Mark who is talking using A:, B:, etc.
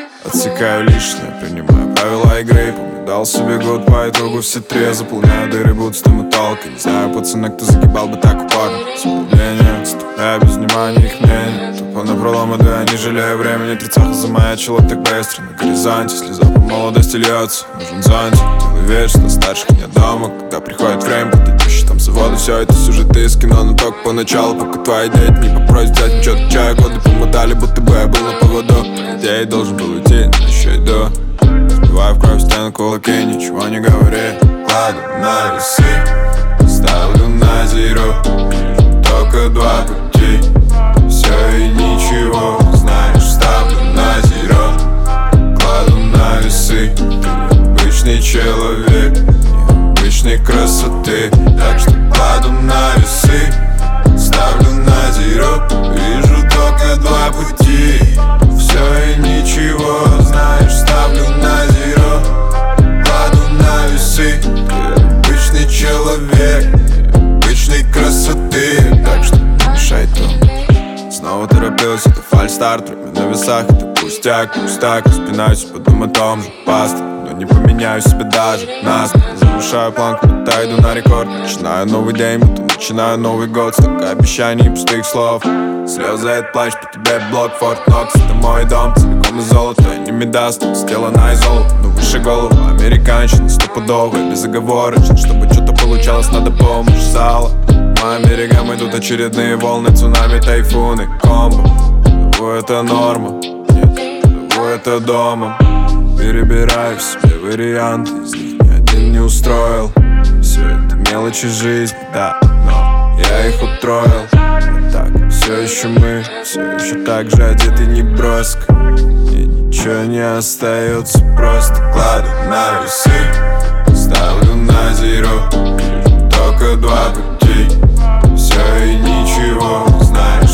A: Отсекаю лишнее, принимаю правила игры. Помню, дал себе год, по итогу все три. Заполняю дыры, будто стоматолог. Не знаю, пацаны, кто загибал бы так упорно. С удивлением, ступая без внимания их мнения. Тупо напролом иду, я не жалею времени. Тридцатка замаячила так быстро на горизонте. Слеза по молодости льется, нужен зонтик. Делай вид, что старших нет дома. Когда приходит время, под идущий там заводы. Все это сюжеты из кино, но только поначалу. Пока твои дети не попросят взять ничего, отвечаю. Годы помотали, будто бы я был на поводу. По идее должен был уйти, но еще иду. Сбиваю в кровь стену кулаки, ничего не говори. Кладу на весы, ставлю на зеро. Только два пути, все и ничего. Знаешь, ставлю на зеро. Кладу на весы, ты обычный человек, необычной красоты. Так что кладу на весы, ставлю на зеро. Вижу только два пути, все и ничего. Знаешь, ставлю на зеро. Кладу на весы, ты обычный человек, необычной красоты. Так что не мешай думать. Снова торопился, это фальстарт. Время на весах, это пустяк, пустяк. Распинаюсь, подумай о том же, паста. Но не поменяю себя даже нас. Завышаю планку, будто иду на рекорд. Начинаю новый день, будто начинаю Новый год. Столько обещаний и пустых слов. Слезы, это плащ, по тебе блок, Форт Нокс. Это мой дом, целиком из золота. Я не медаст, сделана из золота. Но выше голову, американщина стопудовая, безоговорочно. Чтобы что-то получалось, надо помощь зала. Моим берегам идут очередные волны, цунами, тайфуны, комбо. Того это норма, нет, того это домом. Перебираю в себе варианты, из них ни один не устроил. Все это мелочи жизни, да, но я их утроил. А так, все еще мы, все еще так же одеты неброско. И ничего не остается, просто кладу на весы, ставлю на зеро. Только два пути, все и ничего. Знаешь,